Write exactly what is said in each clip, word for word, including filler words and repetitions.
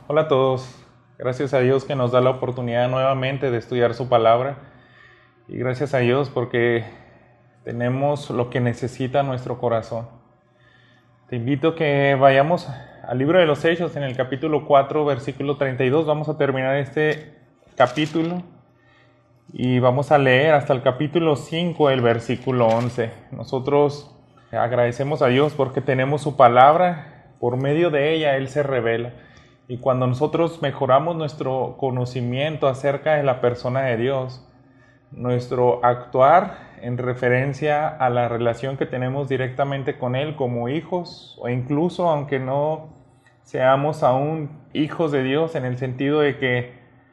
Hola a todos, gracias a Dios que nos da la oportunidad nuevamente de estudiar su palabra y gracias a Dios porque tenemos lo que necesita nuestro corazón. Te invito a que vayamos al libro de los Hechos en el capítulo cuatro, versículo treinta y dos. Vamos a terminar este capítulo y vamos a leer hasta el capítulo cinco, el versículo once. Nosotros agradecemos a Dios porque tenemos su palabra, por medio de ella Él se revela. Y cuando nosotros mejoramos nuestro conocimiento acerca de la persona de Dios, nuestro actuar en referencia a la relación que tenemos directamente con Él como hijos, o incluso aunque no seamos aún hijos de Dios, en el sentido de que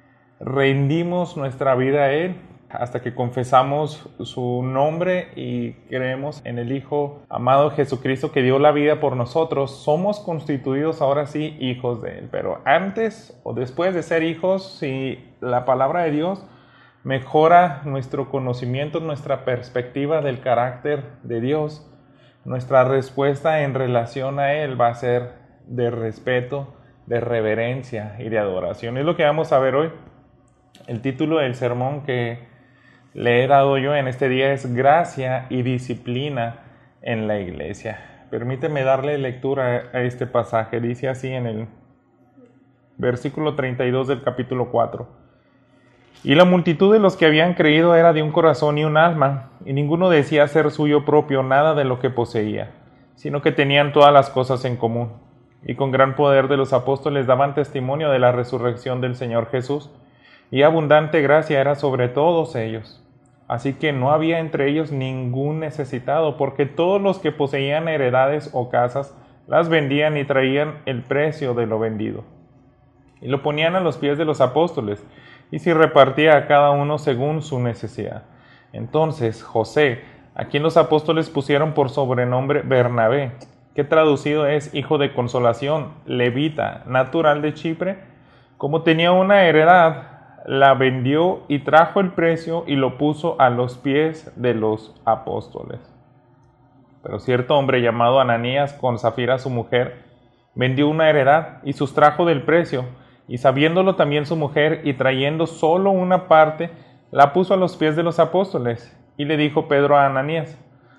rendimos nuestra vida a Él, hasta que confesamos su nombre y creemos en el Hijo amado Jesucristo que dio la vida por nosotros, somos constituidos ahora sí hijos de Él. Pero antes o después de ser hijos, si la palabra de Dios mejora nuestro conocimiento, nuestra perspectiva del carácter de Dios, nuestra respuesta en relación a Él va a ser de respeto, de reverencia y de adoración. Es lo que vamos a ver hoy. El título del sermón que le he dado yo en este día es Gracia y Disciplina en la Iglesia. Permíteme darle lectura a este pasaje. Dice así en el versículo treinta y dos del capítulo cuatro. Y la multitud de los que habían creído era de un corazón y un alma, y ninguno decía ser suyo propio nada de lo que poseía, sino que tenían todas las cosas en común. Y con gran poder de los apóstoles daban testimonio de la resurrección del Señor Jesús, y abundante gracia era sobre todos ellos. Así que no había entre ellos ningún necesitado, porque todos los que poseían heredades o casas las vendían y traían el precio de lo vendido, y lo ponían a los pies de los apóstoles, y se repartía a cada uno según su necesidad. Entonces José, a quien los apóstoles pusieron por sobrenombre Bernabé, que traducido es hijo de consolación, levita, natural de Chipre, como tenía una heredad, la vendió y trajo el precio y lo puso a los pies de los apóstoles. Pero cierto hombre llamado Ananías, con Safira su mujer, vendió una heredad y sustrajo del precio, y sabiéndolo también su mujer, y trayendo solo una parte, la puso a los pies de los apóstoles. Y le dijo Pedro a Ananías: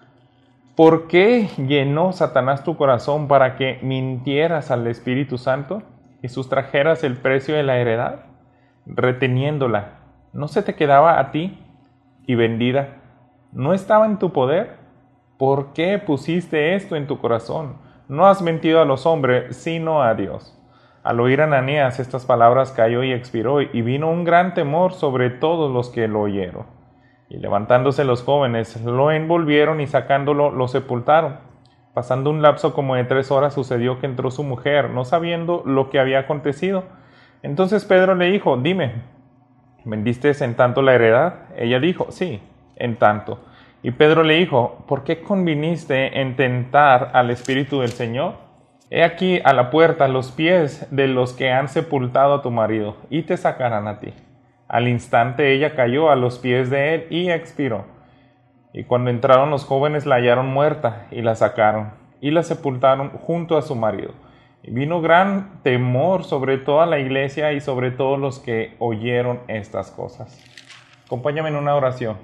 ¿por qué llenó Satanás tu corazón para que mintieras al Espíritu Santo y sustrajeras el precio de la heredad? Reteniéndola, ¿no se te quedaba a ti? Y vendida, ¿no estaba en tu poder? ¿Por qué pusiste esto en tu corazón? No has mentido a los hombres, sino a Dios. Al oír Ananías estas palabras cayó y expiró, y vino un gran temor sobre todos los que lo oyeron. Y levantándose los jóvenes, lo envolvieron y sacándolo, lo sepultaron. Pasando un lapso como de tres horas, sucedió que entró su mujer, no sabiendo lo que había acontecido. Entonces Pedro le dijo: dime, ¿vendiste en tanto la heredad? Ella dijo: sí, en tanto. Y Pedro le dijo: ¿por qué conviniste en tentar al Espíritu del Señor? He aquí a la puerta los pies de los que han sepultado a tu marido, y te sacarán a ti. Al instante ella cayó a los pies de él y expiró. Y cuando entraron los jóvenes la hallaron muerta, y la sacaron, y la sepultaron junto a su marido. Y vino gran temor sobre toda la iglesia y sobre todos los que oyeron estas cosas. Acompáñame en una oración.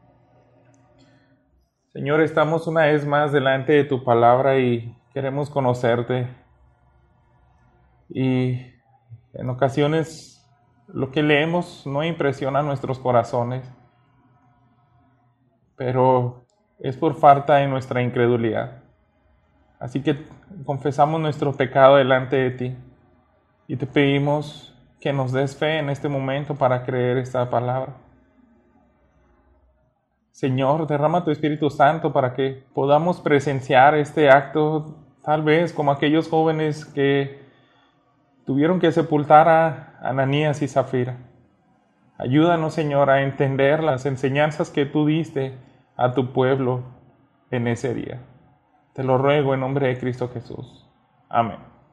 Señor, estamos una vez más delante de tu palabra y queremos conocerte. Y en ocasiones lo que leemos no impresiona nuestros corazones, pero es por falta de nuestra incredulidad. Así que confesamos nuestro pecado delante de ti y te pedimos que nos des fe en este momento para creer esta palabra. Señor, derrama tu Espíritu Santo para que podamos presenciar este acto, tal vez como aquellos jóvenes que tuvieron que sepultar a Ananías y Safira. Ayúdanos, Señor, a entender las enseñanzas que tú diste a tu pueblo en ese día. Te lo ruego en nombre de Cristo Jesús. Amén.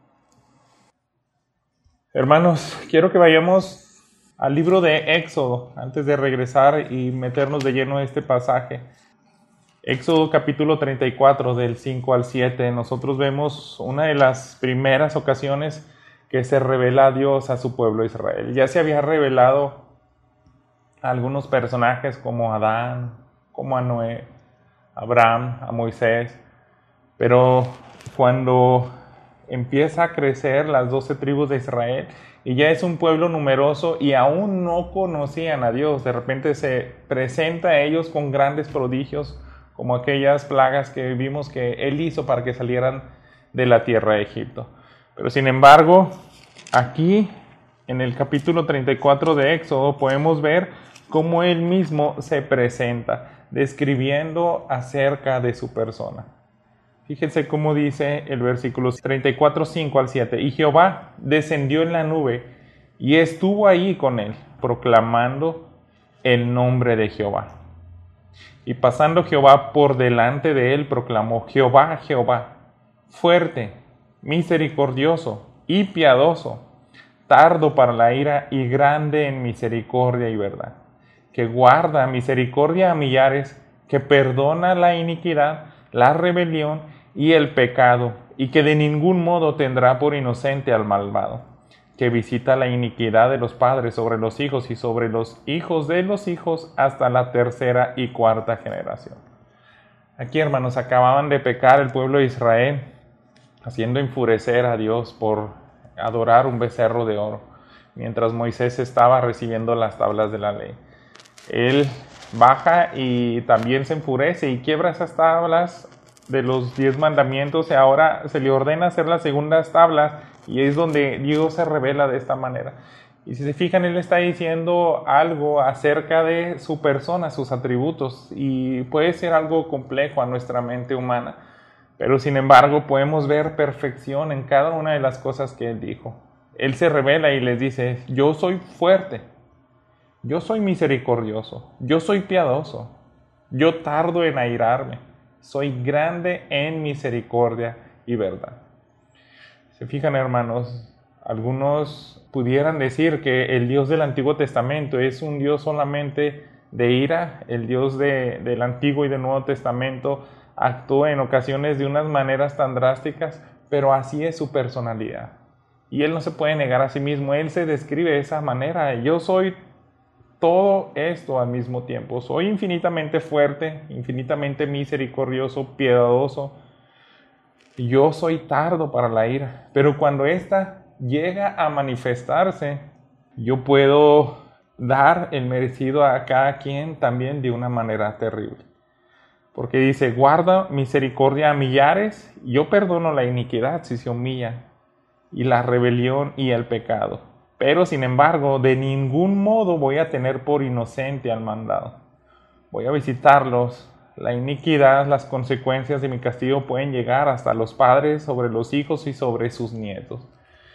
Hermanos, quiero que vayamos al libro de Éxodo antes de regresar y meternos de lleno en este pasaje. Éxodo capítulo treinta y cuatro, del cinco al siete. Nosotros vemos una de las primeras ocasiones que que se revela a Dios a su pueblo Israel. Ya se había revelado a algunos personajes como Adán, como a Noé, a Abraham, a Moisés, pero cuando empieza a crecer las doce tribus de Israel y ya es un pueblo numeroso y aún no conocían a Dios, de repente se presenta a ellos con grandes prodigios, como aquellas plagas que vimos que Él hizo para que salieran de la tierra de Egipto. Pero sin embargo, aquí en el capítulo treinta y cuatro de Éxodo podemos ver cómo Él mismo se presenta, describiendo acerca de su persona. Fíjense cómo dice el versículo treinta y cuatro, cinco al siete. Y Jehová descendió en la nube y estuvo ahí con él, proclamando el nombre de Jehová. Y pasando Jehová por delante de él, proclamó: Jehová, Jehová, fuerte, misericordioso y piadoso, tardo para la ira y grande en misericordia y verdad, que guarda misericordia a millares, que perdona la iniquidad, la rebelión y el pecado, y que de ningún modo tendrá por inocente al malvado, que visita la iniquidad de los padres sobre los hijos y sobre los hijos de los hijos hasta la tercera y cuarta generación. Aquí, hermanos, acababan de pecar el pueblo de Israel, haciendo enfurecer a Dios por adorar un becerro de oro, mientras Moisés estaba recibiendo las tablas de la ley. Él baja y también se enfurece y quiebra esas tablas de los diez mandamientos, y ahora se le ordena hacer las segundas tablas, y es donde Dios se revela de esta manera. Y si se fijan, Él está diciendo algo acerca de su persona, sus atributos, y puede ser algo complejo a nuestra mente humana, pero sin embargo podemos ver perfección en cada una de las cosas que Él dijo. Él se revela y les dice: yo soy fuerte, yo soy misericordioso, yo soy piadoso, yo tardo en airarme, soy grande en misericordia y verdad. Se fijan, hermanos, algunos pudieran decir que el Dios del Antiguo Testamento es un Dios solamente de ira. El Dios de, del Antiguo y del Nuevo Testamento actuó en ocasiones de unas maneras tan drásticas, pero así es su personalidad. Y Él no se puede negar a sí mismo. Él se describe de esa manera: yo soy todo esto al mismo tiempo. Soy infinitamente fuerte, infinitamente misericordioso, piadoso. Yo soy tardo para la ira, pero cuando ésta llega a manifestarse, yo puedo dar el merecido a cada quien también de una manera terrible. Porque dice: guarda misericordia a millares, yo perdono la iniquidad si se humilla, y la rebelión y el pecado. Pero sin embargo, de ningún modo voy a tener por inocente al mandado. Voy a visitarlos. La iniquidad, las consecuencias de mi castigo pueden llegar hasta los padres, sobre los hijos y sobre sus nietos.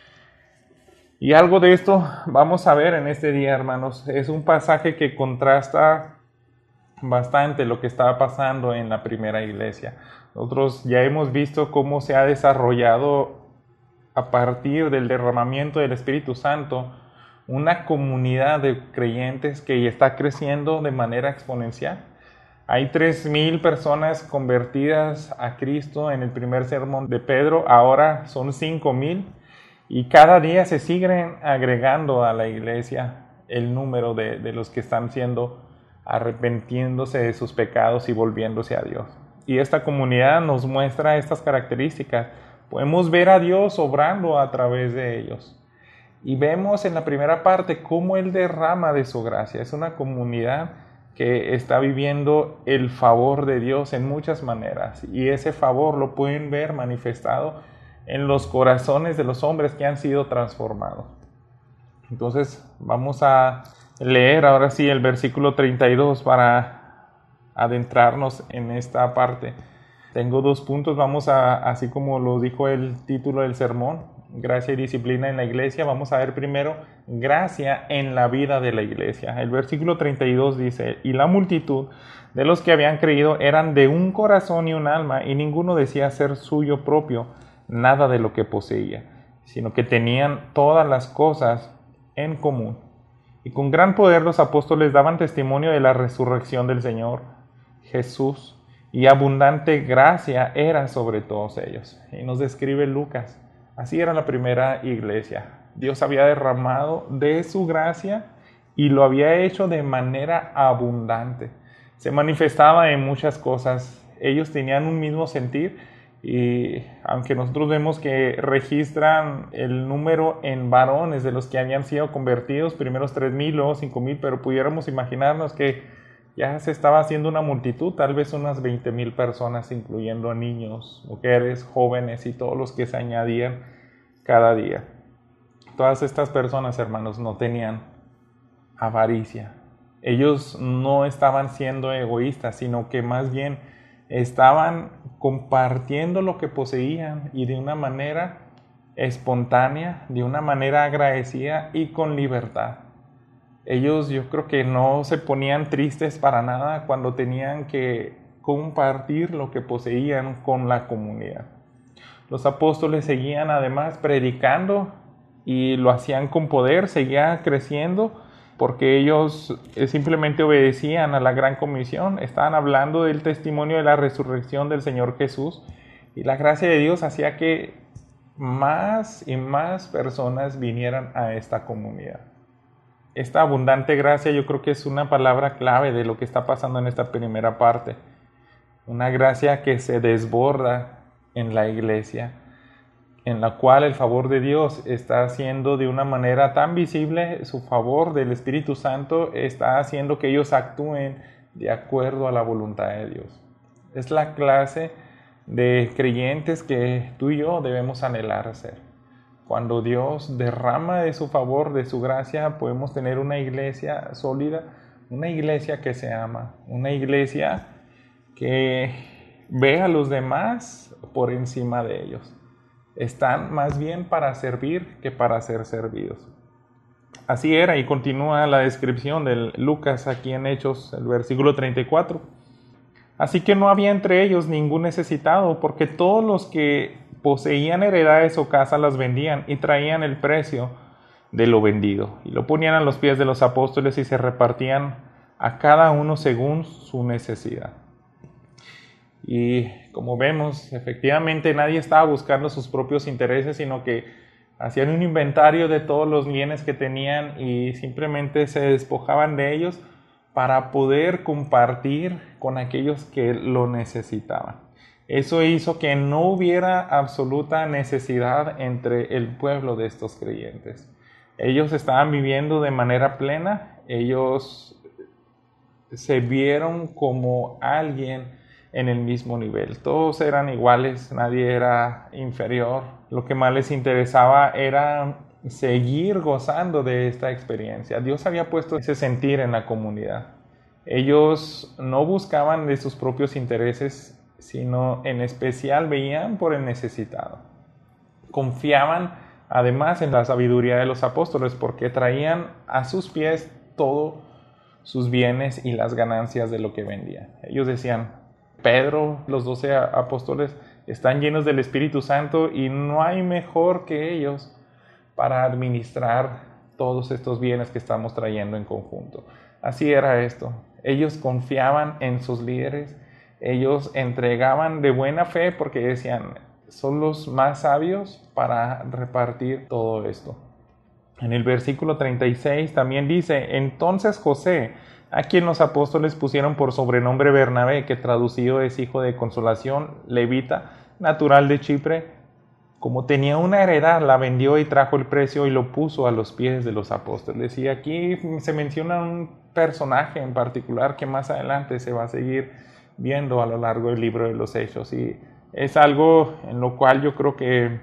Y algo de esto vamos a ver en este día, hermanos. Es un pasaje que contrasta bastante lo que estaba pasando en la primera iglesia. Nosotros ya hemos visto cómo se ha desarrollado a partir del derramamiento del Espíritu Santo una comunidad de creyentes que está creciendo de manera exponencial. Hay tres mil personas convertidas a Cristo en el primer sermón de Pedro, ahora son cinco mil, y cada día se siguen agregando a la iglesia el número de, de los que están siendo arrepintiéndose de sus pecados y volviéndose a Dios. Y esta comunidad nos muestra estas características. Podemos ver a Dios obrando a través de ellos. Y vemos en la primera parte cómo Él derrama de su gracia. Es una comunidad que está viviendo el favor de Dios en muchas maneras. Y ese favor lo pueden ver manifestado en los corazones de los hombres que han sido transformados. Entonces vamos a leer ahora sí el versículo treinta y dos para adentrarnos en esta parte. Tengo dos puntos, vamos a, así como lo dijo el título del sermón, gracia y disciplina en la iglesia. Vamos a ver primero gracia en la vida de la iglesia. El versículo treinta y dos dice: y la multitud de los que habían creído eran de un corazón y un alma, y ninguno decía ser suyo propio nada de lo que poseía, sino que tenían todas las cosas en común. Y con gran poder los apóstoles daban testimonio de la resurrección del Señor Jesús, y abundante gracia era sobre todos ellos. Y nos describe Lucas Así era la primera iglesia. Dios había derramado de su gracia y lo había hecho de manera abundante. Se manifestaba en muchas cosas. Ellos tenían un mismo sentir y aunque nosotros vemos que registran el número en varones de los que habían sido convertidos, primeros tres mil, luego cinco mil, pero pudiéramos imaginarnos que ya se estaba haciendo una multitud, tal vez unas veinte mil personas, incluyendo niños, mujeres, jóvenes y todos los que se añadían cada día. Todas estas personas, hermanos, no tenían avaricia. Ellos no estaban siendo egoístas, sino que más bien estaban compartiendo lo que poseían y de una manera espontánea, de una manera agradecida y con libertad. Ellos yo creo que no se ponían tristes para nada cuando tenían que compartir lo que poseían con la comunidad. Los apóstoles seguían además predicando y lo hacían con poder, seguía creciendo porque ellos simplemente obedecían a la gran comisión, estaban hablando del testimonio de la resurrección del Señor Jesús y la gracia de Dios hacía que más y más personas vinieran a esta comunidad. Esta abundante gracia yo creo que es una palabra clave de lo que está pasando en esta primera parte. Una gracia que se desborda en la iglesia, en la cual el favor de Dios está haciendo de una manera tan visible, su favor del Espíritu Santo está haciendo que ellos actúen de acuerdo a la voluntad de Dios. Es la clase de creyentes que tú y yo debemos anhelar ser. Cuando Dios derrama de su favor, de su gracia, podemos tener una iglesia sólida, una iglesia que se ama, una iglesia que ve a los demás por encima de ellos. Están más bien para servir que para ser servidos. Así era, y continúa la descripción de Lucas aquí en Hechos, el versículo treinta y cuatro. Así que no había entre ellos ningún necesitado, porque todos los que poseían heredades o casas las vendían y traían el precio de lo vendido y lo ponían a los pies de los apóstoles y se repartían a cada uno según su necesidad. Y como vemos, efectivamente nadie estaba buscando sus propios intereses, sino que hacían un inventario de todos los bienes que tenían y simplemente se despojaban de ellos para poder compartir con aquellos que lo necesitaban. Eso hizo que no hubiera absoluta necesidad entre el pueblo de estos creyentes. Ellos estaban viviendo de manera plena, ellos se vieron como alguien en el mismo nivel. Todos eran iguales, nadie era inferior. Lo que más les interesaba era seguir gozando de esta experiencia. Dios había puesto ese sentir en la comunidad. Ellos no buscaban de sus propios intereses, sino en especial veían por el necesitado. Confiaban además en la sabiduría de los apóstoles porque traían a sus pies todos sus bienes y las ganancias de lo que vendían. Ellos decían, Pedro, los doce apóstoles están llenos del Espíritu Santo y no hay mejor que ellos para administrar todos estos bienes que estamos trayendo en conjunto. Así era esto. Ellos confiaban en sus líderes. Ellos entregaban de buena fe porque decían, son los más sabios para repartir todo esto. En el versículo treinta y seis también dice, entonces José, a quien los apóstoles pusieron por sobrenombre Bernabé, que traducido es hijo de consolación, levita, natural de Chipre, como tenía una heredad, la vendió y trajo el precio y lo puso a los pies de los apóstoles. Y aquí se menciona un personaje en particular que más adelante se va a seguir viendo a lo largo del libro de los Hechos, y es algo en lo cual yo creo que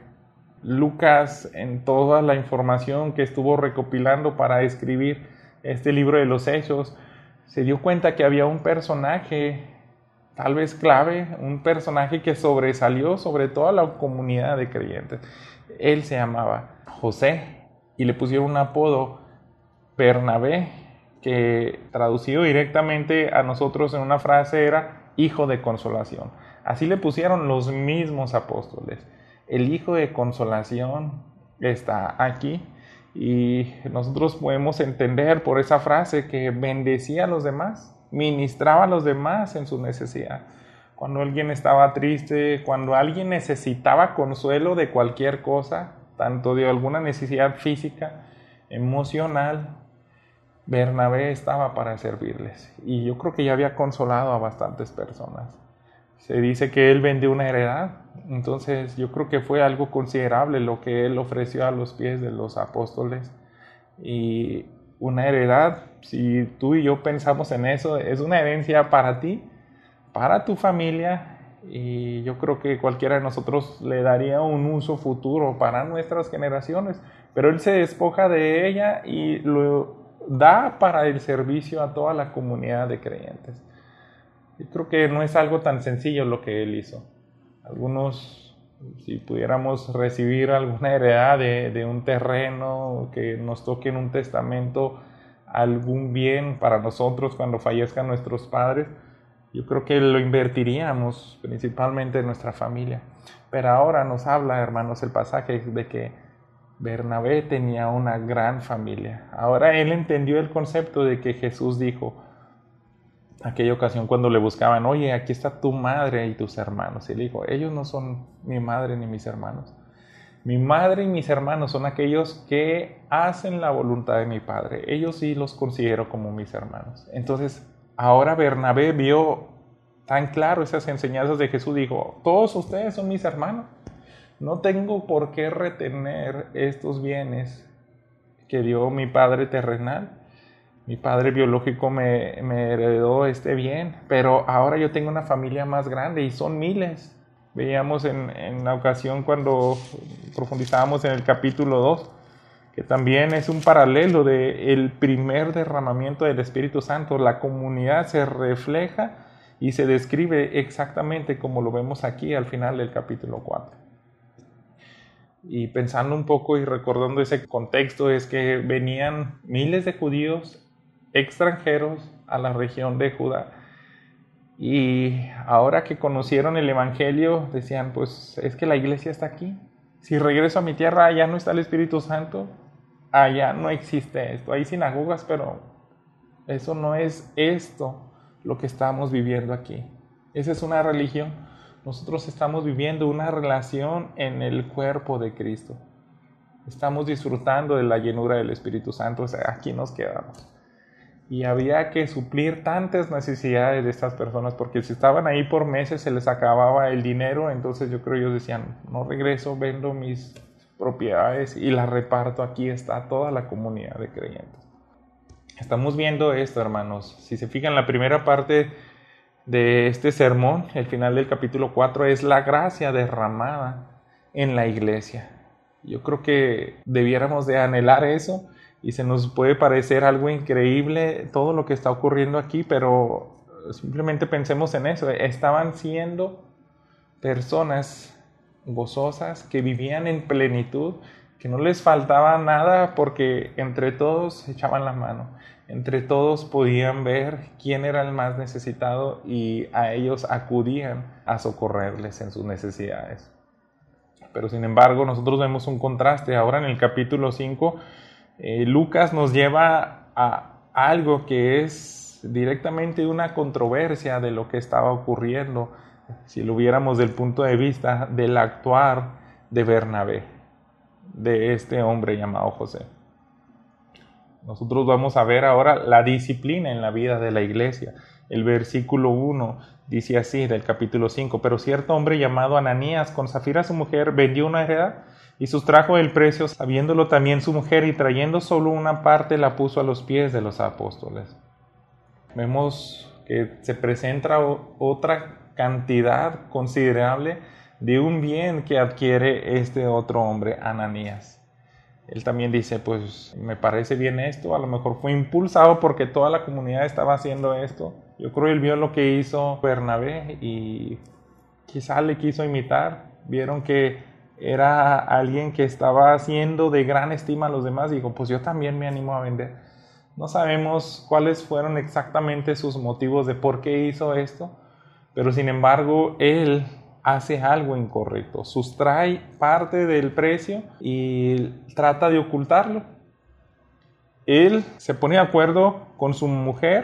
Lucas, en toda la información que estuvo recopilando para escribir este libro de los Hechos, se dio cuenta que había un personaje tal vez clave, un personaje que sobresalió sobre toda la comunidad de creyentes. Él se llamaba José y le pusieron un apodo Bernabé, que traducido directamente a nosotros en una frase era hijo de consolación. Así le pusieron los mismos apóstoles. El hijo de consolación está aquí y nosotros podemos entender por esa frase que bendecía a los demás, ministraba a los demás en su necesidad. cuando alguien estaba triste, cuando alguien necesitaba consuelo de cualquier cosa, tanto de alguna necesidad física, emocional, Bernabé estaba para servirles. Y yo creo que ya había consolado a bastantes personas. Se dice que él vendió una heredad, entonces yo creo que fue algo considerable lo que él ofreció a los pies de los apóstoles. Y una heredad, si tú y yo pensamos en eso, es una herencia para ti, para tu familia, y yo creo que cualquiera de nosotros le daría un uso futuro para nuestras generaciones, pero él se despoja de ella y lo da para el servicio a toda la comunidad de creyentes. Yo creo que no es algo tan sencillo lo que él hizo. Algunos, si pudiéramos recibir alguna heredad de, de un terreno, que nos toque en un testamento algún bien para nosotros cuando fallezcan nuestros padres, yo creo que lo invertiríamos principalmente en nuestra familia. Pero ahora nos habla, hermanos, el pasaje de que Bernabé tenía una gran familia. Ahora él entendió el concepto de que Jesús dijo, aquella ocasión cuando le buscaban, oye, aquí está tu madre y tus hermanos. Y él dijo, ellos no son mi madre ni mis hermanos. Mi madre y mis hermanos son aquellos que hacen la voluntad de mi Padre. Ellos sí los considero como mis hermanos. Entonces, ahora Bernabé vio tan claro esas enseñanzas de Jesús. Dijo, todos ustedes son mis hermanos. No tengo por qué retener estos bienes que dio mi Padre terrenal. Mi padre biológico me, me heredó este bien, pero ahora yo tengo una familia más grande y son miles. Veíamos en, en la ocasión cuando profundizábamos en el capítulo dos, que también es un paralelo del primer derramamiento del Espíritu Santo. La comunidad se refleja y se describe exactamente como lo vemos aquí al final del capítulo cuatro. Y pensando un poco y recordando ese contexto, es que venían miles de judíos extranjeros a la región de Judá, y ahora que conocieron el evangelio decían, pues es que la iglesia está aquí. Si regreso a mi tierra, allá no está el Espíritu Santo, allá no existe esto. Hay sinagogas, pero eso no es esto lo que estamos viviendo aquí. Esa es una religión. Nosotros estamos viviendo una relación en el cuerpo de Cristo. Estamos disfrutando de la llenura del Espíritu Santo. O sea, aquí nos quedamos. Y había que suplir tantas necesidades de estas personas, porque si estaban ahí por meses se les acababa el dinero. Entonces yo creo que ellos decían, no regreso, vendo mis propiedades y las reparto. Aquí está toda la comunidad de creyentes. Estamos viendo esto, hermanos. Si se fijan, la primera parte de este sermón, el final del capítulo cuatro, es la gracia derramada en la iglesia. Yo creo que debiéramos de anhelar eso. Y se nos puede parecer algo increíble todo lo que está ocurriendo aquí, pero simplemente pensemos en eso. Estaban siendo personas gozosas que vivían en plenitud, que no les faltaba nada porque entre todos echaban la mano. Entre todos podían ver quién era el más necesitado y a ellos acudían a socorrerles en sus necesidades. Pero sin embargo, nosotros vemos un contraste. Ahora en el capítulo cinco, Eh, Lucas nos lleva a algo que es directamente una controversia de lo que estaba ocurriendo, si lo viéramos del punto de vista del actuar de Bernabé, de este hombre llamado José. Nosotros vamos a ver ahora la disciplina en la vida de la iglesia. El versículo uno dice así del capítulo cinco, pero cierto hombre llamado Ananías, con Safira su mujer, vendió una heredad y sustrajo el precio, sabiéndolo también su mujer, y trayendo solo una parte la puso a los pies de los apóstoles. Vemos que se presenta otra cantidad considerable de un bien que adquiere este otro hombre, Ananías. Él también dice, pues me parece bien esto, a lo mejor fue impulsado porque toda la comunidad estaba haciendo esto. Yo creo que él vio lo que hizo Bernabé y quizá le quiso imitar. Vieron que era alguien que estaba haciendo de gran estima a los demás y dijo, pues yo también me animo a vender. No sabemos cuáles fueron exactamente sus motivos de por qué hizo esto, pero sin embargo él hace algo incorrecto, sustrae parte del precio y trata de ocultarlo. Él se pone de acuerdo con su mujer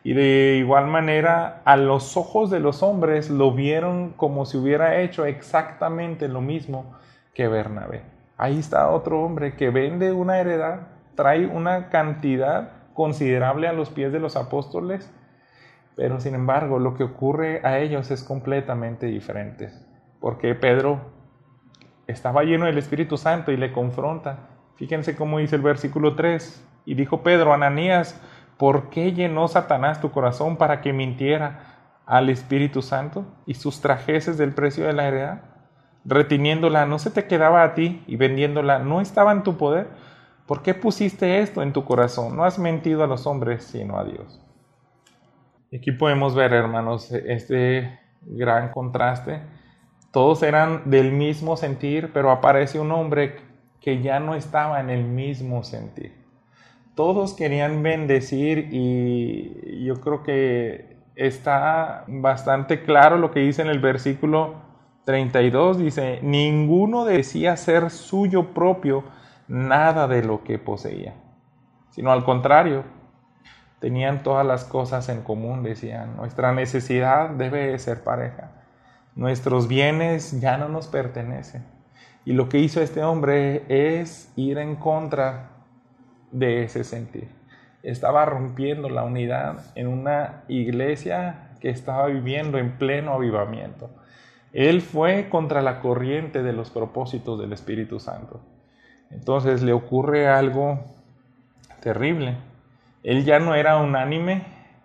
Y de igual manera, a los ojos de los hombres lo vieron como si hubiera hecho exactamente lo mismo que Bernabé. Ahí está otro hombre que vende una heredad, trae una cantidad considerable a los pies de los apóstoles, pero sin embargo lo que ocurre a ellos es completamente diferente. Porque Pedro estaba lleno del Espíritu Santo y le confronta. Fíjense cómo dice el versículo tres. Y dijo Pedro: Ananías, ¿por qué llenó Satanás tu corazón para que mintiera al Espíritu Santo y sustrajeses del precio de la heredad? Reteniéndola, ¿no se te quedaba a ti? Y vendiéndola, ¿no estaba en tu poder? ¿Por qué pusiste esto en tu corazón? No has mentido a los hombres, sino a Dios. Y aquí podemos ver, hermanos, este gran contraste. Todos eran del mismo sentir, pero aparece un hombre que ya no estaba en el mismo sentir. Todos querían bendecir, y yo creo que está bastante claro lo que dice en el versículo treinta y dos. Dice: ninguno decía ser suyo propio nada de lo que poseía, sino al contrario, tenían todas las cosas en común. Decían: nuestra necesidad debe ser pareja, nuestros bienes ya no nos pertenecen. Y lo que hizo este hombre es ir en contra de ese sentir. Estaba rompiendo la unidad en una iglesia que estaba viviendo en pleno avivamiento. Él fue contra la corriente de los propósitos del Espíritu Santo. Entonces le ocurre algo terrible. Él ya no era unánime,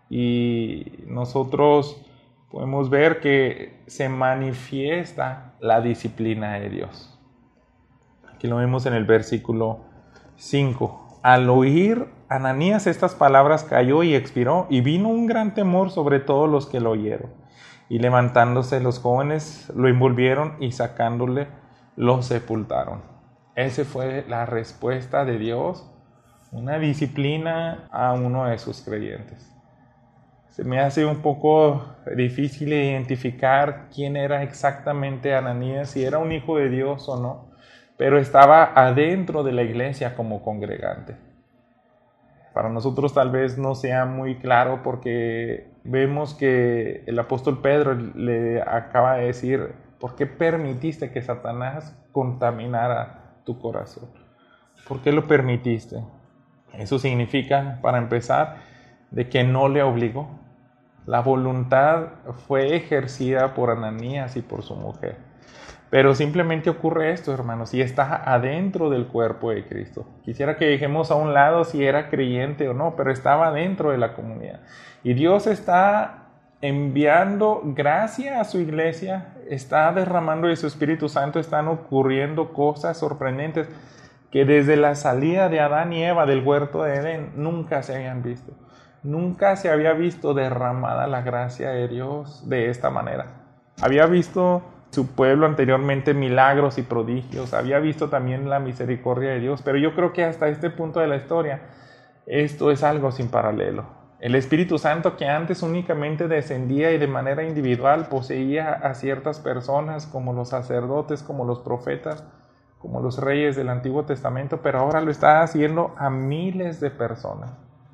y nosotros podemos ver que se manifiesta la disciplina de Dios. Aquí lo vemos en el versículo cinco. Al oír Ananías estas palabras, cayó y expiró, y vino un gran temor sobre todos los que lo oyeron. Y levantándose los jóvenes, lo envolvieron y sacándole, lo sepultaron. Esa fue la respuesta de Dios, una disciplina a uno de sus creyentes. Se me hace un poco difícil identificar quién era exactamente Ananías, si era un hijo de Dios o no, pero estaba adentro de la iglesia como congregante. Para nosotros tal vez no sea muy claro, porque vemos que el apóstol Pedro le acaba de decir: ¿por qué permitiste que Satanás contaminara tu corazón? ¿Por qué lo permitiste? Eso significa, para empezar, de que no le obligó. La voluntad fue ejercida por Ananías y por su mujer. Pero simplemente ocurre esto, hermanos, y está adentro del cuerpo de Cristo. Quisiera que dejemos a un lado si era creyente o no, pero estaba dentro de la comunidad. Y Dios está enviando gracia a su iglesia, está derramando de su Espíritu Santo, están ocurriendo cosas sorprendentes que desde la salida de Adán y Eva del huerto de Edén nunca se habían visto. Nunca se había visto derramada la gracia de Dios de esta manera. Había visto su pueblo anteriormente milagros y prodigios, había visto también la misericordia de Dios, pero yo creo que hasta este punto de la historia esto es algo sin paralelo. El Espíritu Santo, que antes únicamente descendía y de manera individual poseía a ciertas personas, como los sacerdotes, como los profetas, como los reyes del Antiguo Testamento, pero ahora lo está haciendo a miles de personas.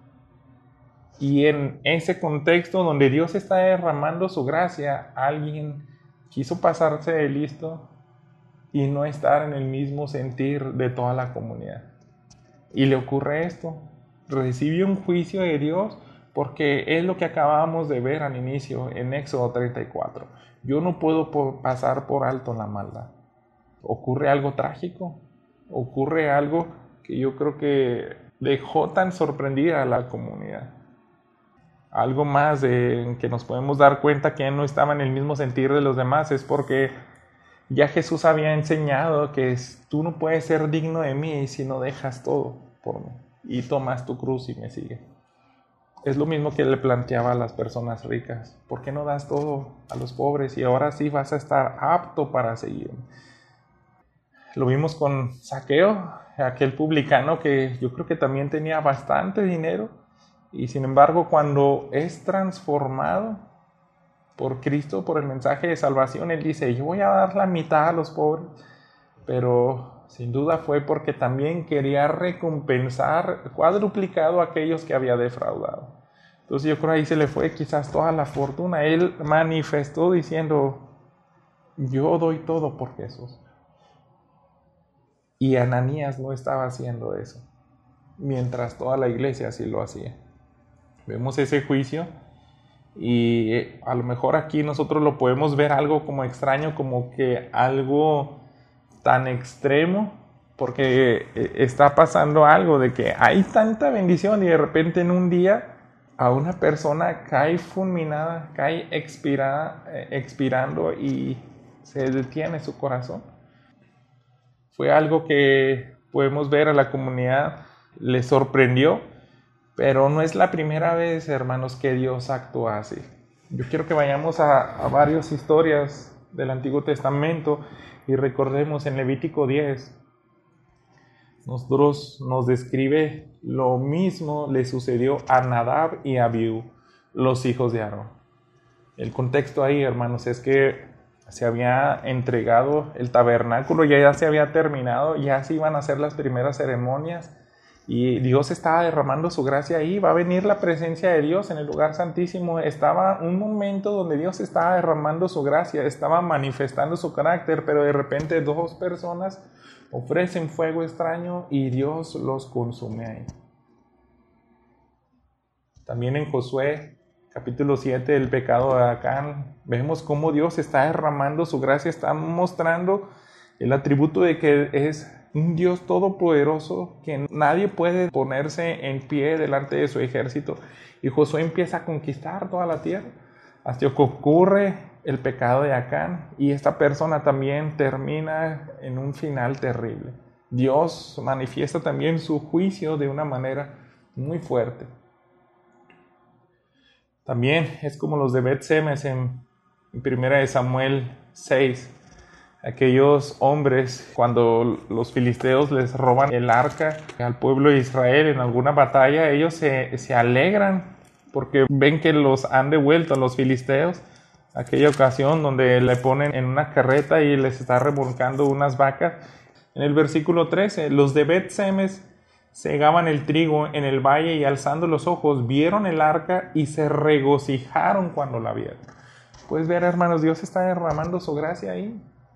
Y en ese contexto donde Dios está derramando su gracia, alguien quiso pasarse de listo y no estar en el mismo sentir de toda la comunidad. Y le ocurre esto: recibe un juicio de Dios, porque es lo que acabamos de ver al inicio en Éxodo treinta y cuatro. Yo no puedo pasar por alto la maldad. Ocurre algo trágico, ocurre algo que yo creo que dejó tan sorprendida a la comunidad. Algo más de que nos podemos dar cuenta que él no estaba en el mismo sentir de los demás es porque ya Jesús había enseñado que tú no puedes ser digno de mí si no dejas todo por mí y tomas tu cruz y me sigues. Es lo mismo que le planteaba a las personas ricas: ¿por qué no das todo a los pobres y ahora sí vas a estar apto para seguirme? Lo vimos con Zaqueo, aquel publicano que yo creo que también tenía bastante dinero. Y sin embargo, cuando es transformado por Cristo, por el mensaje de salvación, él dice: yo voy a dar la mitad a los pobres. Pero sin duda fue porque también quería recompensar cuadruplicado a aquellos que había defraudado. Entonces yo creo ahí se le fue quizás toda la fortuna. Él manifestó diciendo, yo doy todo por Jesús. Y Ananías no estaba haciendo eso, mientras toda la iglesia así lo hacía. Vemos ese juicio y a lo mejor aquí nosotros lo podemos ver algo como extraño, como que algo tan extremo, porque está pasando algo de que hay tanta bendición y de repente en un día a una persona cae fulminada, cae expirada, expirando y se detiene su corazón. Fue algo que podemos ver a la comunidad, le sorprendió, pero no es la primera vez, hermanos, que Dios actúa así. Yo quiero que vayamos a, a varias historias del Antiguo Testamento y recordemos en Levítico diez, nosotros nos describe lo mismo le sucedió a Nadab y a Abiú, los hijos de Aarón. El contexto ahí, hermanos, es que se había entregado el tabernáculo, ya, ya se había terminado, ya se iban a hacer las primeras ceremonias y Dios estaba derramando su gracia ahí. Va a venir la presencia de Dios en el lugar santísimo. Estaba un momento donde Dios estaba derramando su gracia, estaba manifestando su carácter, pero de repente dos personas ofrecen fuego extraño y Dios los consume ahí. También en Josué capítulo siete, el pecado de Acán, vemos cómo Dios está derramando su gracia, está mostrando el atributo de que es un Dios todopoderoso, que nadie puede ponerse en pie delante de su ejército. Y Josué empieza a conquistar toda la tierra, hasta que ocurre el pecado de Acán, y esta persona también termina en un final terrible. Dios manifiesta también su juicio de una manera muy fuerte. También es como los de Bet-Semes en, en primera de Samuel seis. Aquellos hombres, cuando los filisteos les roban el arca al pueblo de Israel en alguna batalla, ellos se, se alegran porque ven que los han devuelto a los filisteos. Aquella ocasión donde le ponen en una carreta y les está remolcando unas vacas. En el versículo trece, los de Bet-Semes segaban el trigo en el valle y alzando los ojos vieron el arca y se regocijaron cuando la vieron. Puedes ver, hermanos, Dios está derramando su gracia ahí.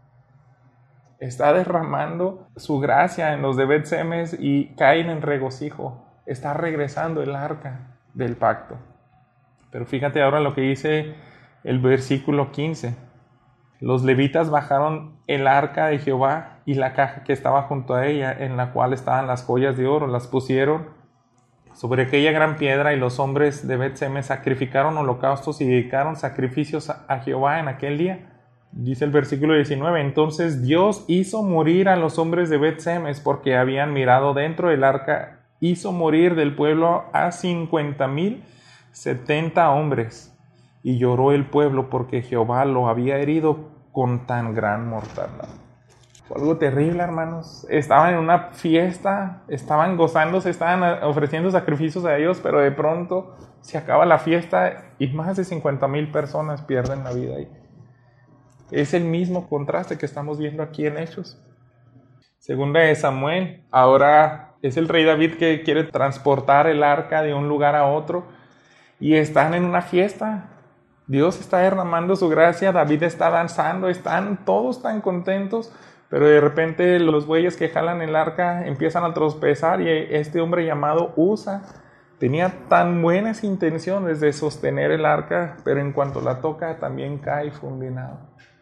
Está derramando su gracia en los de Bet-Semes y caen en regocijo. Está regresando el arca del pacto. Pero fíjate ahora lo que dice el versículo quince. Los levitas bajaron el arca de Jehová y la caja que estaba junto a ella, en la cual estaban las joyas de oro, las pusieron sobre aquella gran piedra, y los hombres de Bet-Semes sacrificaron holocaustos y dedicaron sacrificios a Jehová en aquel día. Dice el versículo diecinueve, entonces Dios hizo morir a los hombres de Bet-Semes porque habían mirado dentro del arca, hizo morir del pueblo a cincuenta mil setenta hombres. Y lloró el pueblo porque Jehová lo había herido con tan gran mortandad. Fue algo terrible, hermanos. Estaban en una fiesta, estaban gozándose, estaban ofreciendo sacrificios a Dios, pero de pronto se acaba la fiesta y más de cincuenta mil personas pierden la vida ahí. Es el mismo contraste que estamos viendo aquí en Hechos. Segunda de Samuel, ahora es el rey David que quiere transportar el arca de un lugar a otro y están en una fiesta. Dios está derramando su gracia, David está danzando, están todos tan contentos, pero de repente los bueyes que jalan el arca empiezan a tropezar y este hombre llamado Usa tenía tan buenas intenciones de sostener el arca, pero en cuanto la toca también cae fulminado.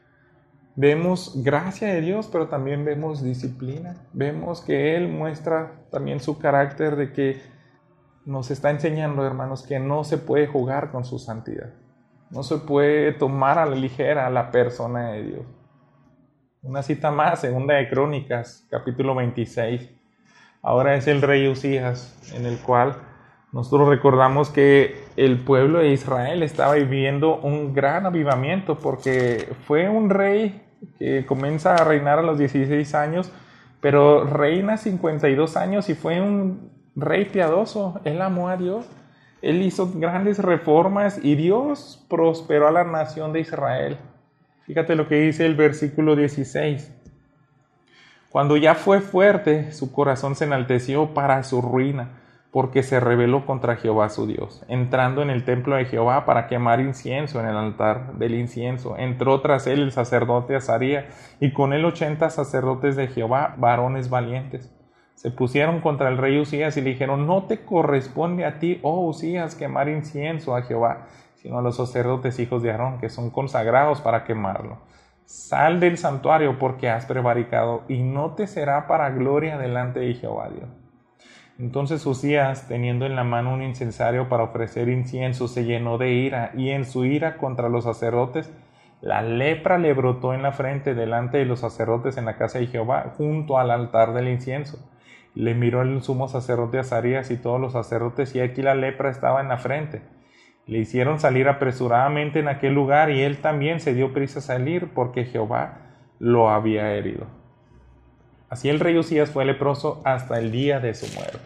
Vemos gracia de Dios, pero también vemos disciplina. Vemos que Él muestra también su carácter de que nos está enseñando, hermanos, que no se puede jugar con su santidad. No se puede tomar a la ligera a la persona de Dios. Una cita más, segunda de Crónicas, capítulo veintiséis. Ahora es el rey Usías, en el cual nosotros recordamos que el pueblo de Israel estaba viviendo un gran avivamiento porque fue un rey que comienza a reinar a los dieciséis años, pero reina cincuenta y dos años y fue un rey piadoso. Él amó a Dios. Él hizo grandes reformas y Dios prosperó a la nación de Israel. Fíjate lo que dice el versículo dieciséis. Cuando ya fue fuerte, su corazón se enalteció para su ruina, porque se rebeló contra Jehová su Dios, entrando en el templo de Jehová para quemar incienso en el altar del incienso. Entró tras él el sacerdote Azarías, y con él ochenta sacerdotes de Jehová, varones valientes. Se pusieron contra el rey Usías y le dijeron: no te corresponde a ti, oh Usías, quemar incienso a Jehová, sino a los sacerdotes hijos de Aarón, que son consagrados para quemarlo. Sal del santuario, porque has prevaricado, y no te será para gloria delante de Jehová Dios. Entonces Usías, teniendo en la mano un incensario para ofrecer incienso, se llenó de ira, y en su ira contra los sacerdotes, la lepra le brotó en la frente delante de los sacerdotes en la casa de Jehová, junto al altar del incienso. Le miró el sumo sacerdote Azarías y todos los sacerdotes, y aquí la lepra estaba en la frente. Le hicieron salir apresuradamente en aquel lugar, y él también se dio prisa a salir, porque Jehová lo había herido. Así el rey Usías fue leproso hasta el día de su muerte.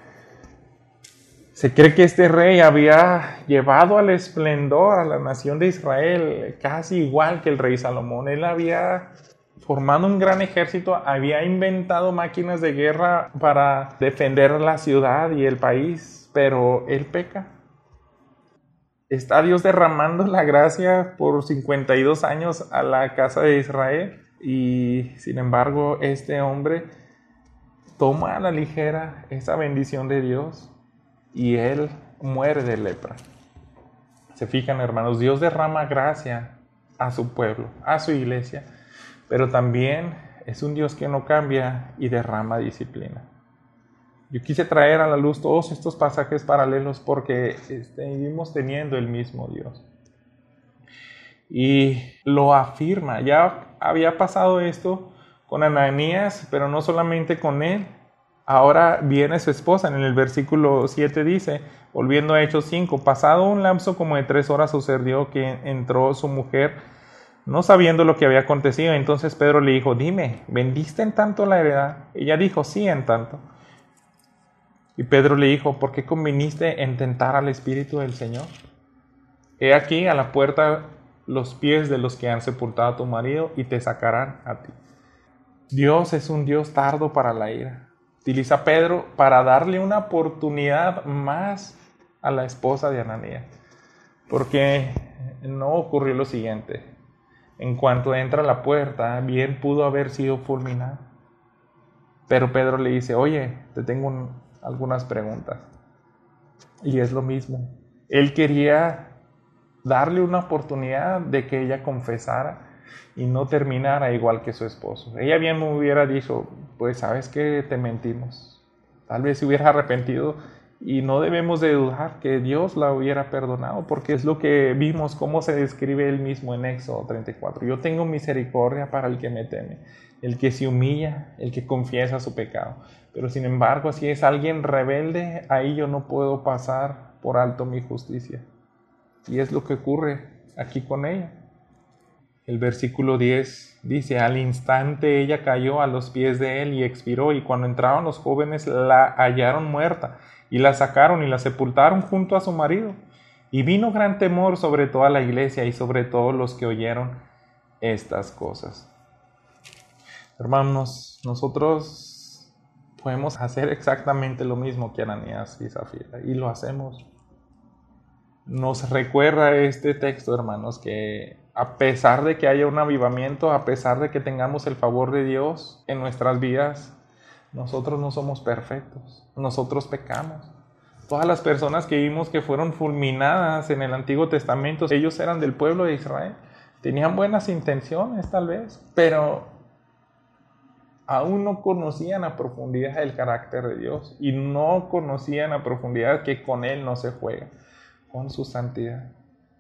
Se cree que este rey había llevado al esplendor a la nación de Israel, casi igual que el rey Salomón. Él había formado un gran ejército, había inventado máquinas de guerra para defender la ciudad y el país, pero él peca. Está Dios derramando la gracia por cincuenta y dos años a la casa de Israel, y sin embargo este hombre toma a la ligera esa bendición de Dios y él muere de lepra. Se fijan, hermanos, Dios derrama gracia a su pueblo, a su iglesia, pero también es un Dios que no cambia y derrama disciplina. Yo quise traer a la luz todos estos pasajes paralelos porque seguimos teniendo el mismo Dios. Y lo afirma. Ya había pasado esto con Ananías, pero no solamente con él. Ahora viene su esposa. En el versículo siete dice, volviendo a Hechos cinco, pasado un lapso como de tres horas sucedió que entró su mujer, no sabiendo lo que había acontecido. Entonces Pedro le dijo: dime, ¿vendiste en tanto la heredad? Ella dijo: sí, en tanto. Y Pedro le dijo: ¿por qué conviniste en tentar al Espíritu del Señor? He aquí a la puerta los pies de los que han sepultado a tu marido, y te sacarán a ti. Dios es un Dios tardo para la ira. Utiliza a Pedro para darle una oportunidad más a la esposa de Ananías, porque no ocurrió lo siguiente. En cuanto entra a la puerta, bien pudo haber sido fulminado. Pero Pedro le dice: oye, te tengo un, algunas preguntas. Y es lo mismo. Él quería darle una oportunidad de que ella confesara y no terminara igual que su esposo. Ella bien me hubiera dicho: pues sabes que te mentimos. Tal vez se hubiera arrepentido, y no debemos de dudar que Dios la hubiera perdonado, porque es lo que vimos, cómo se describe él mismo en Éxodo treinta y cuatro. Yo tengo misericordia para el que me teme, el que se humilla, el que confiesa su pecado. Pero sin embargo, si es alguien rebelde, ahí yo no puedo pasar por alto mi justicia. Y es lo que ocurre aquí con ella. El versículo diez dice: al instante ella cayó a los pies de él y expiró, y cuando entraron los jóvenes la hallaron muerta, y la sacaron y la sepultaron junto a su marido. Y vino gran temor sobre toda la iglesia y sobre todos los que oyeron estas cosas. Hermanos, nosotros podemos hacer exactamente lo mismo que Ananías y Zafira, y lo hacemos. Nos recuerda este texto, hermanos, que a pesar de que haya un avivamiento, a pesar de que tengamos el favor de Dios en nuestras vidas, nosotros no somos perfectos, nosotros pecamos. Todas las personas que vimos que fueron fulminadas en el Antiguo Testamento, ellos eran del pueblo de Israel, tenían buenas intenciones tal vez, pero aún no conocían a profundidad el carácter de Dios, y no conocían a profundidad que con Él no se juega, con su santidad.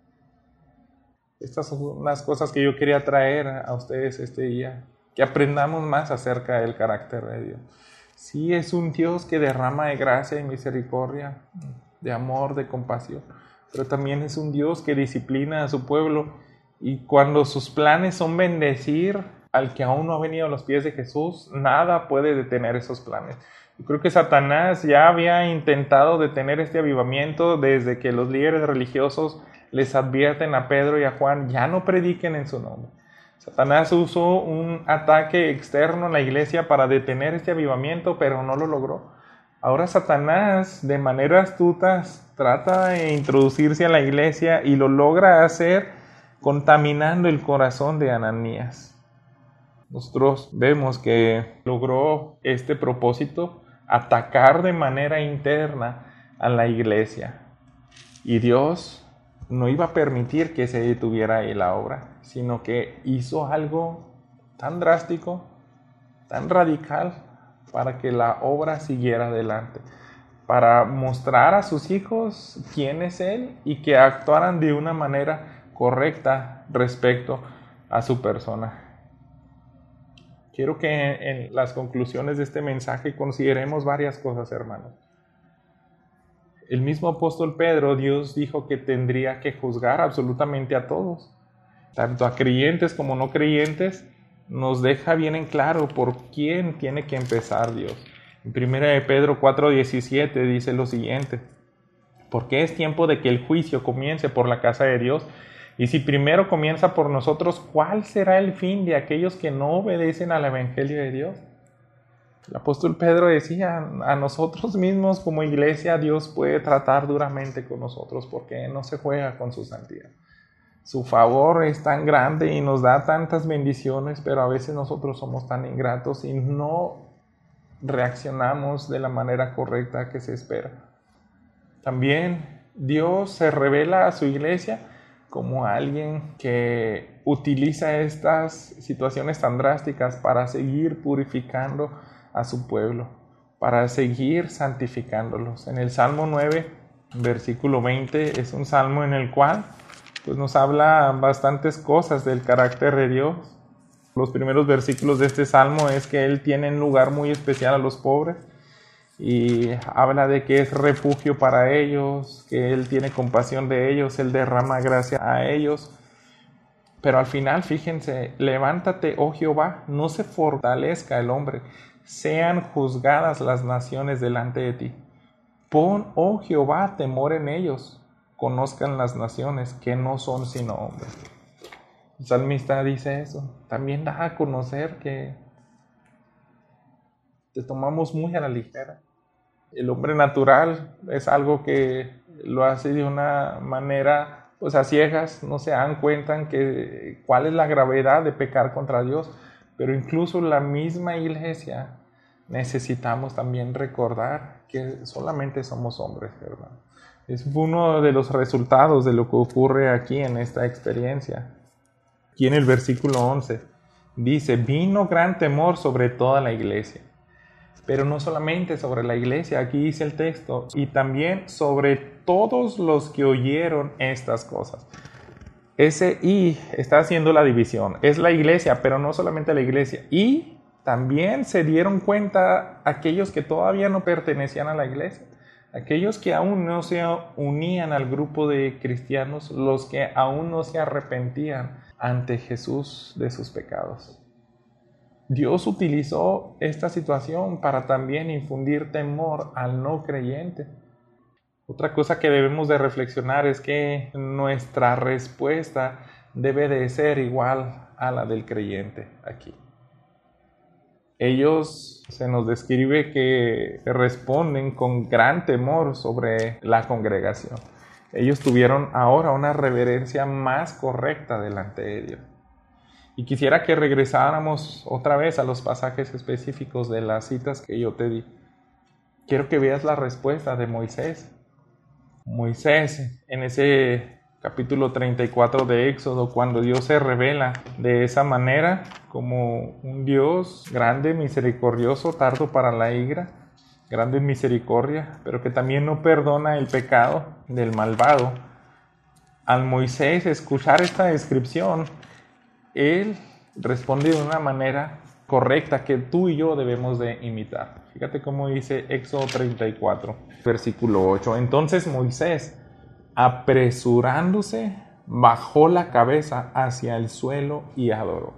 Estas son las cosas que yo quería traer a ustedes este día, que aprendamos más acerca del carácter de Dios. Sí, es un Dios que derrama de gracia y misericordia, de amor, de compasión, pero también es un Dios que disciplina a su pueblo, y cuando sus planes son bendecir al que aún no ha venido a los pies de Jesús, nada puede detener esos planes. Yo creo que Satanás ya había intentado detener este avivamiento desde que los líderes religiosos les advierten a Pedro y a Juan: ya no prediquen en su nombre. Satanás usó un ataque externo en la iglesia para detener este avivamiento, pero no lo logró. Ahora Satanás, de manera astuta, trata de introducirse a la iglesia y lo logra hacer contaminando el corazón de Ananías. Nosotros vemos que logró este propósito, atacar de manera interna a la iglesia. Y Dios no iba a permitir que se detuviera ahí la obra, sino que hizo algo tan drástico, tan radical, para que la obra siguiera adelante, para mostrar a sus hijos quién es Él y que actuaran de una manera correcta respecto a su persona. Quiero que en las conclusiones de este mensaje consideremos varias cosas, hermanos. El mismo apóstol Pedro, Dios dijo que tendría que juzgar absolutamente a todos, tanto a creyentes como no creyentes. Nos deja bien en claro por quién tiene que empezar Dios. En primera de Pedro cuatro diecisiete dice lo siguiente: porque es tiempo de que el juicio comience por la casa de Dios. Y si primero comienza por nosotros, ¿cuál será el fin de aquellos que no obedecen al evangelio de Dios? El apóstol Pedro decía, a nosotros mismos como iglesia Dios puede tratar duramente con nosotros porque no se juega con su santidad. Su favor es tan grande y nos da tantas bendiciones, pero a veces nosotros somos tan ingratos y no reaccionamos de la manera correcta que se espera. También Dios se revela a su iglesia como alguien que utiliza estas situaciones tan drásticas para seguir purificando a su pueblo, para seguir santificándolos. En el Salmo nueve, versículo veinte, es un salmo en el cual pues, nos habla bastantes cosas del carácter de Dios. Los primeros versículos de este salmo es que Él tiene un lugar muy especial a los pobres y habla de que es refugio para ellos, que Él tiene compasión de ellos, Él derrama gracia a ellos. Pero al final, fíjense, levántate, oh Jehová, no se fortalezca el hombre, sean juzgadas las naciones delante de ti. Pon, oh Jehová, temor en ellos, conozcan las naciones que no son sino hombres. El salmista dice eso. También da a conocer que te tomamos muy a la ligera. El hombre natural es algo que lo hace de una manera, pues a ciegas, no se dan cuenta que cuál es la gravedad de pecar contra Dios. Pero incluso la misma iglesia necesitamos también recordar que solamente somos hombres, hermano. Es uno de los resultados de lo que ocurre aquí en esta experiencia. Aquí en el versículo once dice, vino gran temor sobre toda la iglesia. Pero no solamente sobre la iglesia, aquí dice el texto, y también sobre todos los que oyeron estas cosas. Ese y está haciendo la división. Es la iglesia, pero no solamente la iglesia. Y también se dieron cuenta aquellos que todavía no pertenecían a la iglesia. Aquellos que aún no se unían al grupo de cristianos, los que aún no se arrepentían ante Jesús de sus pecados. Dios utilizó esta situación para también infundir temor al no creyente. Otra cosa que debemos de reflexionar es que nuestra respuesta debe de ser igual a la del creyente aquí. Ellos se nos describe que responden con gran temor sobre la congregación. Ellos tuvieron ahora una reverencia más correcta delante de Dios. Y quisiera que regresáramos otra vez a los pasajes específicos de las citas que yo te di. Quiero que veas la respuesta de Moisés. Moisés, en ese capítulo treinta y cuatro de Éxodo, cuando Dios se revela de esa manera como un Dios grande, misericordioso, tardo para la ira, grande en misericordia, pero que también no perdona el pecado del malvado. Al Moisés escuchar esta descripción, él responde de una manera correcta que tú y yo debemos de imitar. Fíjate cómo dice Éxodo treinta y cuatro, versículo ocho. Entonces Moisés, apresurándose, bajó la cabeza hacia el suelo y adoró.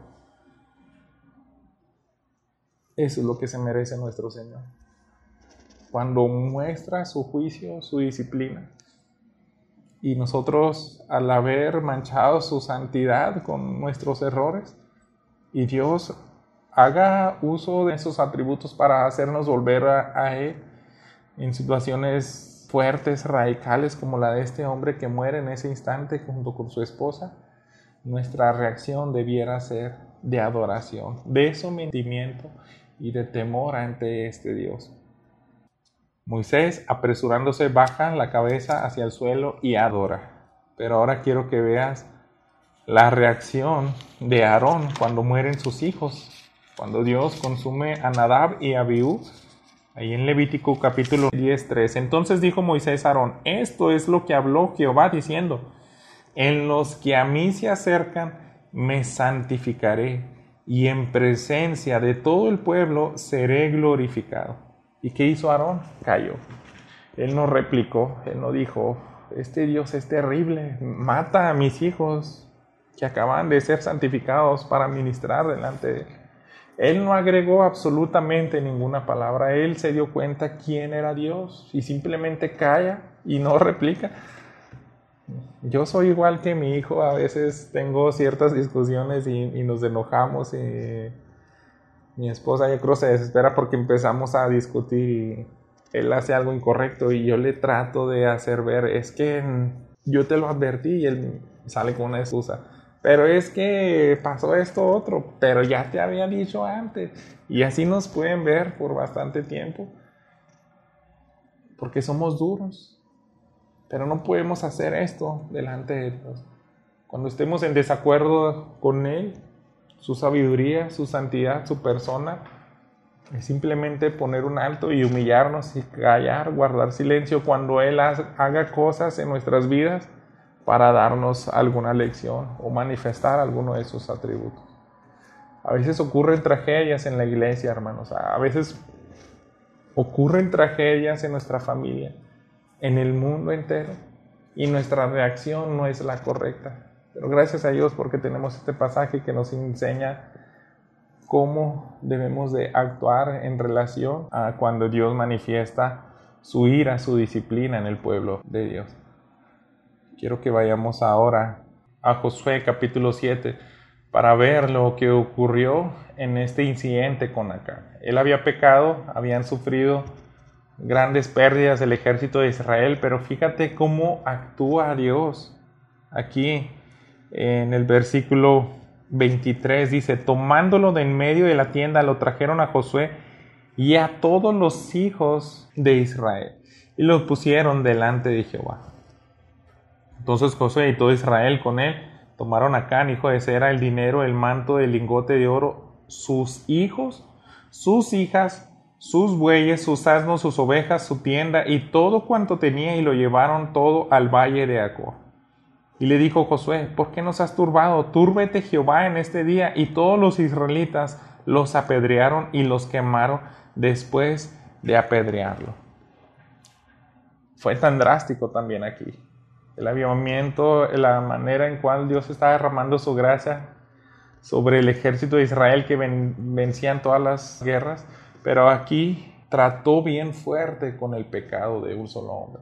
Eso es lo que se merece nuestro Señor. Cuando muestra su juicio, su disciplina, y nosotros, al haber manchado su santidad con nuestros errores, y Dios haga uso de esos atributos para hacernos volver a, a Él, en situaciones fuertes, radicales, como la de este hombre que muere en ese instante junto con su esposa, nuestra reacción debiera ser de adoración, de sometimiento y de temor ante este Dios. Moisés, apresurándose, baja la cabeza hacia el suelo y adora. Pero ahora quiero que veas la reacción de Aarón cuando mueren sus hijos, cuando Dios consume a Nadab y a Abiú, ahí en Levítico capítulo diez, tres. Entonces dijo Moisés a Aarón: esto es lo que habló Jehová diciendo: en los que a mí se acercan me santificaré, y en presencia de todo el pueblo seré glorificado. ¿Y qué hizo Aarón? Cayó. Él no replicó, él no dijo: este Dios es terrible, mata a mis hijos que acaban de ser santificados para ministrar delante de él. Él no agregó absolutamente ninguna palabra. Él se dio cuenta quién era Dios y simplemente calla y no replica. Yo soy igual que mi hijo, a veces tengo ciertas discusiones y, y nos enojamos y mi esposa, yo creo, se desespera porque empezamos a discutir y él hace algo incorrecto y yo le trato de hacer ver: es que yo te lo advertí, y él sale con una excusa. Pero es que pasó esto otro, pero ya te había dicho antes. Y así nos pueden ver por bastante tiempo, porque somos duros. Pero no podemos hacer esto delante de Dios. Cuando estemos en desacuerdo con Él, su sabiduría, su santidad, su persona, es simplemente poner un alto y humillarnos y callar, guardar silencio cuando Él haga cosas en nuestras vidas para darnos alguna lección o manifestar alguno de sus atributos. A veces ocurren tragedias en la iglesia, hermanos. A veces ocurren tragedias en nuestra familia, en el mundo entero, y nuestra reacción no es la correcta. Pero gracias a Dios porque tenemos este pasaje que nos enseña cómo debemos de actuar en relación a cuando Dios manifiesta su ira, su disciplina en el pueblo de Dios. Quiero que vayamos ahora a Josué capítulo siete para ver lo que ocurrió en este incidente con Acán. Él había pecado, habían sufrido grandes pérdidas del ejército de Israel, pero fíjate cómo actúa Dios. Aquí en el versículo veintitrés dice: tomándolo de en medio de la tienda, lo trajeron a Josué y a todos los hijos de Israel, y los pusieron delante de Jehová. Entonces Josué y todo Israel con él tomaron a Acán, hijo de Zera, el dinero, el manto, el lingote de oro, sus hijos, sus hijas, sus bueyes, sus asnos, sus ovejas, su tienda y todo cuanto tenía, y lo llevaron todo al valle de Acor. Y le dijo Josué: ¿por qué nos has turbado? Túrbete Jehová en este día. Y todos los israelitas los apedrearon y los quemaron después de apedrearlo. Fue tan drástico también aquí el avivamiento, la manera en cual Dios está derramando su gracia sobre el ejército de Israel que ven, vencían todas las guerras, pero aquí trató bien fuerte con el pecado de un solo hombre.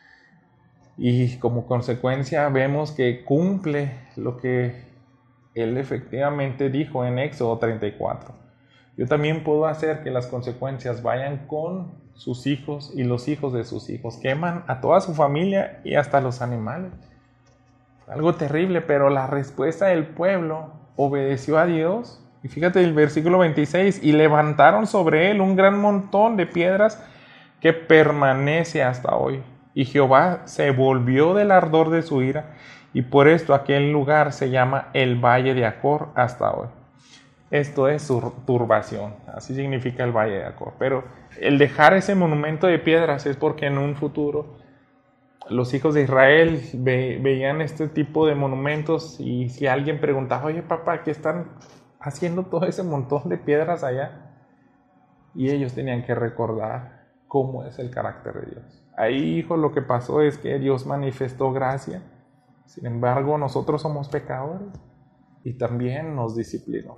Y como consecuencia vemos que cumple lo que él efectivamente dijo en Éxodo treinta y cuatro. Yo también puedo hacer que las consecuencias vayan con sus hijos y los hijos de sus hijos. Queman a toda su familia y hasta los animales. Algo terrible, pero la respuesta del pueblo obedeció a Dios. Y fíjate el versículo veintiséis: y levantaron sobre él un gran montón de piedras que permanece hasta hoy. Y Jehová se volvió del ardor de su ira, y por esto aquel lugar se llama el Valle de Acor hasta hoy. Esto es turbación, así significa el Valle de Acor. Pero el dejar ese monumento de piedras es porque en un futuro los hijos de Israel ve, veían este tipo de monumentos, y si alguien preguntaba: oye papá, ¿qué están haciendo todo ese montón de piedras allá? Y ellos tenían que recordar cómo es el carácter de Dios. Ahí, hijo, lo que pasó es que Dios manifestó gracia. Sin embargo, nosotros somos pecadores, y también nos disciplinó.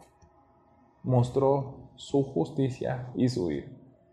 Mostró su justicia y su ira.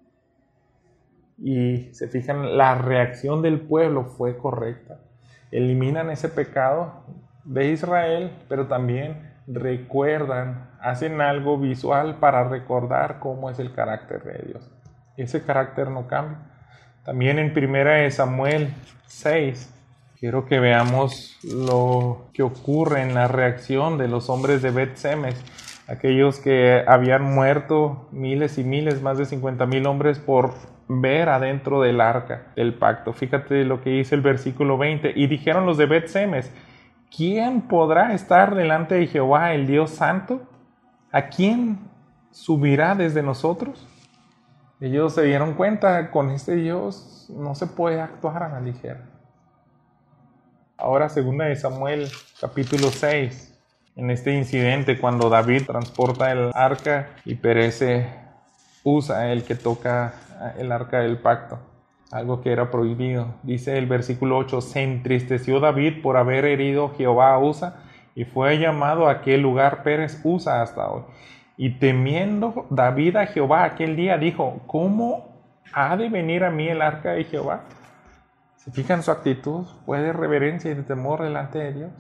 Y se fijan, la reacción del pueblo fue correcta. Eliminan ese pecado de Israel, pero también recuerdan, hacen algo visual para recordar cómo es el carácter de Dios. Ese carácter no cambia. También en primera de Samuel seis, quiero que veamos lo que ocurre en la reacción de los hombres de Bet-Semes, aquellos que habían muerto miles y miles, más de cincuenta mil hombres por ver adentro del arca del pacto. Fíjate lo que dice el versículo veinte. Y dijeron los de Bet-Semes: ¿quién podrá estar delante de Jehová, el Dios santo? ¿A quién subirá desde nosotros? Ellos se dieron cuenta, con este Dios no se puede actuar a la ligera. Ahora, segunda de Samuel, capítulo seis. En este incidente, cuando David transporta el arca y perece Usa, el que toca el arca del pacto, algo que era prohibido. Dice el versículo ocho: se entristeció David por haber herido Jehová a Usa, y fue llamado a aquel lugar Pérez Usa hasta hoy. Y temiendo David a Jehová aquel día, dijo: ¿cómo ha de venir a mí el arca de Jehová? ¿Se fijan su actitud? Fue de reverencia y de temor delante de Dios.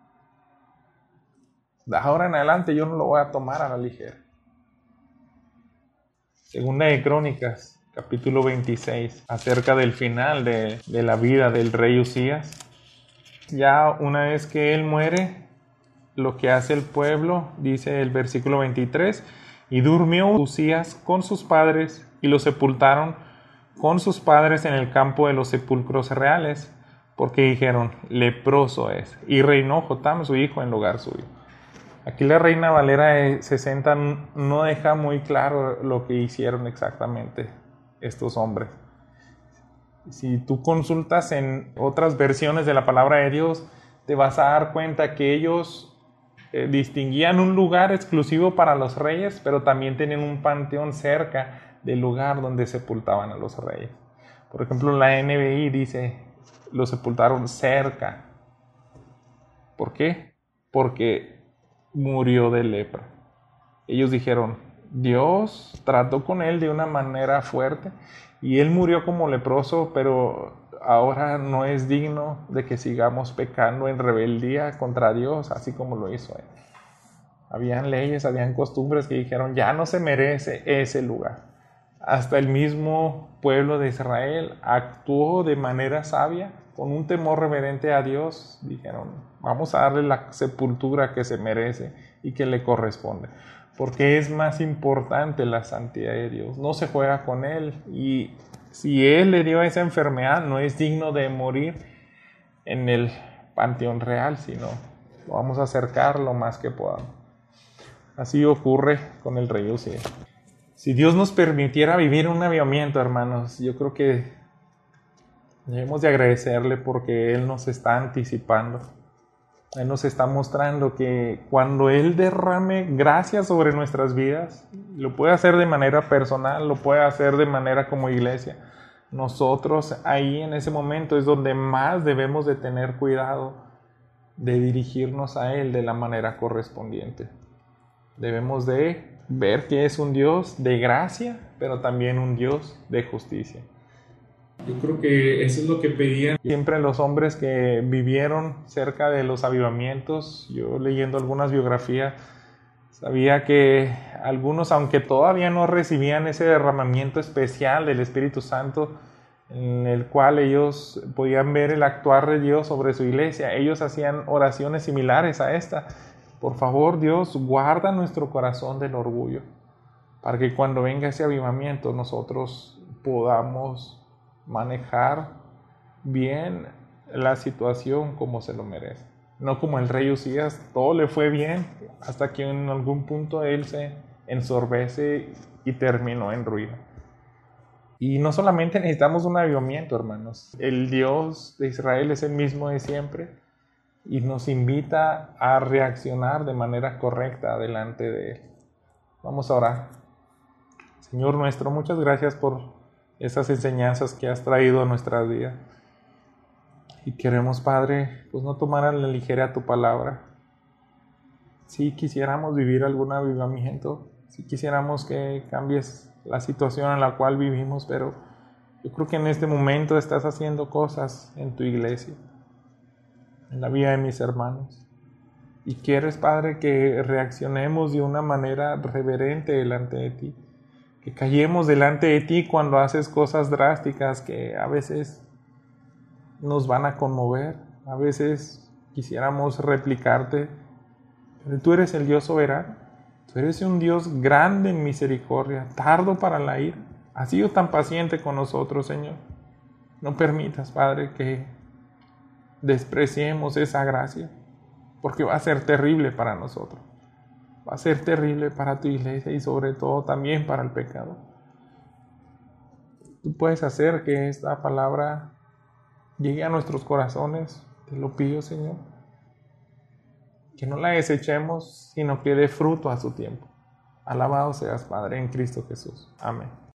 De ahora en adelante yo no lo voy a tomar a la ligera. Segunda de Crónicas, capítulo veintiséis, acerca del final de, de la vida del rey Usías. Ya una vez que él muere, lo que hace el pueblo, dice el versículo veintitrés: y durmió Usías con sus padres, y lo sepultaron con sus padres en el campo de los sepulcros reales, porque dijeron: leproso es. Y reinó Jotam su hijo en lugar suyo. Aquí la Reina Valera de sesenta no deja muy claro lo que hicieron exactamente estos hombres. Si tú consultas en otras versiones de la palabra de Dios, te vas a dar cuenta que ellos eh, distinguían un lugar exclusivo para los reyes, pero también tenían un panteón cerca del lugar donde sepultaban a los reyes. Por ejemplo, la N B I dice: lo sepultaron cerca. ¿Por qué? Porque murió de lepra. Ellos dijeron: Dios trató con él de una manera fuerte y él murió como leproso, pero ahora no es digno de que sigamos pecando en rebeldía contra Dios, así como lo hizo él. Habían leyes, habían costumbres que dijeron: ya no se merece ese lugar. Hasta el mismo pueblo de Israel actuó de manera sabia, con un temor reverente a Dios. Dijeron: vamos a darle la sepultura que se merece y que le corresponde, porque es más importante la santidad de Dios. No se juega con él, y si él le dio esa enfermedad, no es digno de morir en el panteón real, sino lo vamos a acercar lo más que podamos. Así ocurre con el rey Usías. Si Dios nos permitiera vivir un avivamiento, hermanos, yo creo que debemos de agradecerle, porque Él nos está anticipando. Él nos está mostrando que cuando Él derrame gracia sobre nuestras vidas, lo puede hacer de manera personal, lo puede hacer de manera como iglesia. Nosotros ahí en ese momento es donde más debemos de tener cuidado de dirigirnos a Él de la manera correspondiente. Debemos de ver que es un Dios de gracia, pero también un Dios de justicia. Yo creo que eso es lo que pedían siempre los hombres que vivieron cerca de los avivamientos. Yo, leyendo algunas biografías, sabía que algunos, aunque todavía no recibían ese derramamiento especial del Espíritu Santo, en el cual ellos podían ver el actuar de Dios sobre su iglesia, ellos hacían oraciones similares a esta: por favor, Dios, guarda nuestro corazón del orgullo, para que cuando venga ese avivamiento nosotros podamos manejar bien la situación como se lo merece. No como el rey Usías, todo le fue bien hasta que en algún punto él se ensorbece y terminó en ruina. Y no solamente necesitamos un avivamiento, hermanos. El Dios de Israel es el mismo de siempre y nos invita a reaccionar de manera correcta delante de Él. Vamos a orar. Señor nuestro, muchas gracias por esas enseñanzas que has traído a nuestra vida. Y queremos, Padre, pues no tomar a la ligera tu palabra. Si quisiéramos vivir algún avivamiento, si quisiéramos que cambies la situación en la cual vivimos, pero yo creo que en este momento estás haciendo cosas en tu iglesia, en la vida de mis hermanos. Y quieres, Padre, que reaccionemos de una manera reverente delante de ti. que callemos delante de ti cuando haces cosas drásticas que a veces nos van a conmover, a veces quisiéramos replicarte, pero tú eres el Dios soberano, tú eres un Dios grande en misericordia, tardo para la ira, has sido tan paciente con nosotros, Señor. No permitas, Padre, que despreciemos esa gracia, porque va a ser terrible para nosotros. Va a ser terrible para tu iglesia y sobre todo también para el pecado. Tú puedes hacer que esta palabra llegue a nuestros corazones. Te lo pido, Señor. Que no la desechemos, sino que dé fruto a su tiempo. Alabado seas, Padre, en Cristo Jesús. Amén.